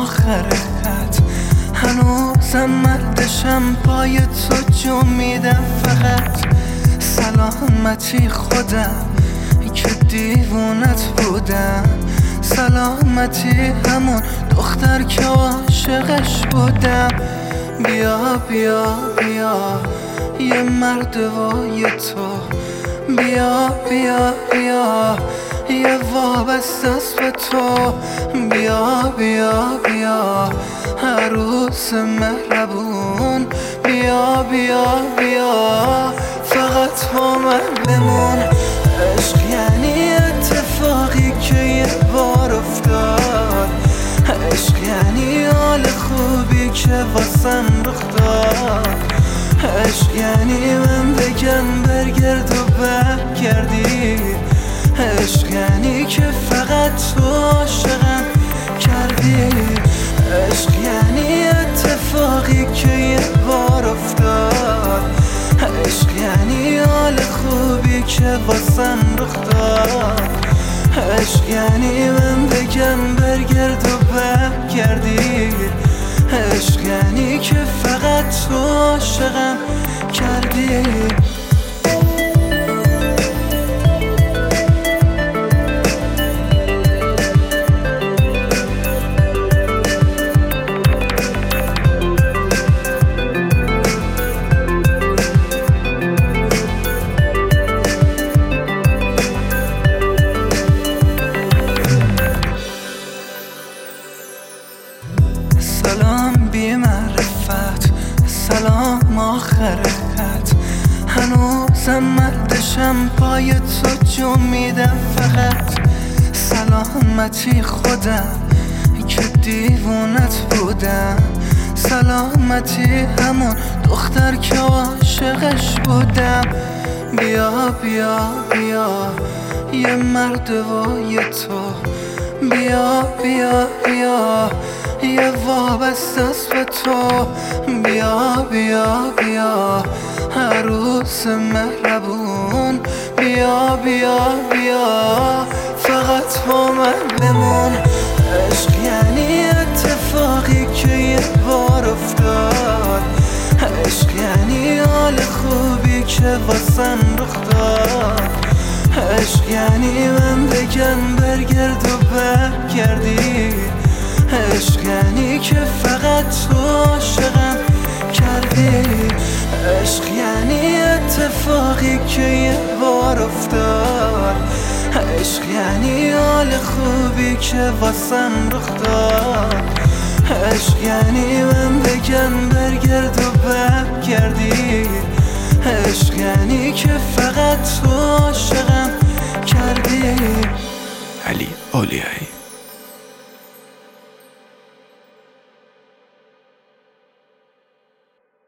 آخر خط، هنوزم مردشم پای تو جو میدم فقط. سلامتی خودم که دیوونت بودم، سلامتی همون دختر که عاشقش بودم. بیا بیا بیا یه مرد وای تو، بیا بیا بیا یه وابسته است به تو. بیا بیا بیا عروس مهربون، بیا بیا بیا فقط با من بمون. عشق یعنی اتفاقی که یه بار افتاد، عشق یعنی حال خوبی که واسم رخ داد. عشق یعنی من بگم برگرد و برگردی، عشق یعنی که فقط تو عاشقم کردی. عشق یعنی اتفاقی که یه بار افتاد، عشق یعنی حال خوبی که واسم رخ داد. عشق یعنی من بگم برگرد و برگردی، عشق یعنی که فقط تو عاشقم کردی. سلام بی معرفت، سلام آخر خط، هنوزم مردشم پای تو جو میدم فقط. سلامتی خودم که دیوونت بودم، سلامتی همون دختر که عاشقش بودم. بیا بیا بیا یه مرد وای تو، بیا بیا بیا یه وابسته است به تو. بیا بیا بیا عروس مهربون، بیا بیا بیا فقط با من بمون. عشق یعنی اتفاقی که یه بار افتاد، عشق یعنی حال خوبی که واسم رخ داد. عشق یعنی من بگم برگرد و برگردی، عشق یعنی که فقط تو عاشقم کردی. عشق یعنی اتفاقی که یه بار افتاد، عشق یعنی حال خوبی که واسم رخ داد. عشق یعنی من بگم برگرد و برگردی، عشق یعنی که فقط تو عاشقم کردی. علی اولیایی.